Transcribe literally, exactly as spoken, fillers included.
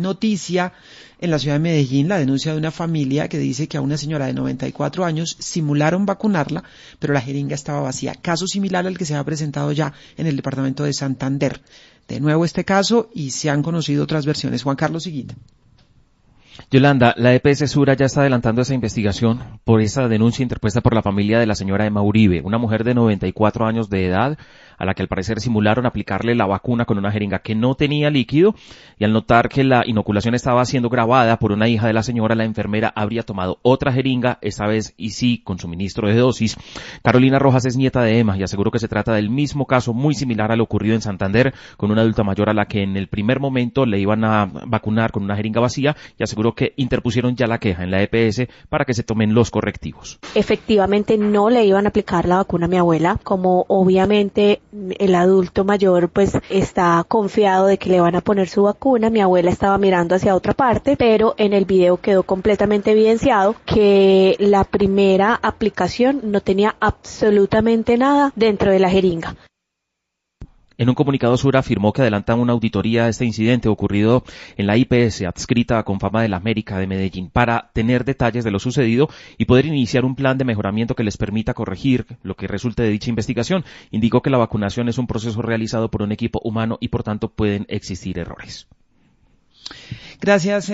noticia en la ciudad de Medellín, la denuncia de una familia que dice que a una señora de noventa y cuatro años simularon vacunarla, pero la jeringa estaba vacía. Caso similar al que se ha presentado ya en el departamento de Santander. De nuevo este caso, y se han conocido otras versiones. Juan Carlos Higuita. Yolanda, la E P S Sura ya está adelantando esa investigación por esa denuncia interpuesta por la familia de la señora Emma Uribe, una mujer de noventa y cuatro años de edad, a la que al parecer simularon aplicarle la vacuna con una jeringa que no tenía líquido, y al notar que la inoculación estaba siendo grabada por una hija de la señora, la enfermera habría tomado otra jeringa, esta vez y sí con suministro de dosis. Carolina Rojas es nieta de Emma y aseguró que se trata del mismo caso muy similar a lo ocurrido en Santander con una adulta mayor a la que en el primer momento le iban a vacunar con una jeringa vacía, y aseguró que interpusieron ya la queja en la E P S para que se tomen los correctivos. Efectivamente no le iban a aplicar la vacuna a mi abuela, como obviamente el adulto mayor pues está confiado de que le van a poner su vacuna. Mi abuela estaba mirando hacia otra parte, pero en el video quedó completamente evidenciado que la primera aplicación no tenía absolutamente nada dentro de la jeringa. En un comunicado, Sura afirmó que adelantan una auditoría de este incidente ocurrido en la I P S adscrita a Confama de la América de Medellín para tener detalles de lo sucedido y poder iniciar un plan de mejoramiento que les permita corregir lo que resulte de dicha investigación. Indicó que la vacunación es un proceso realizado por un equipo humano y por tanto pueden existir errores. Gracias.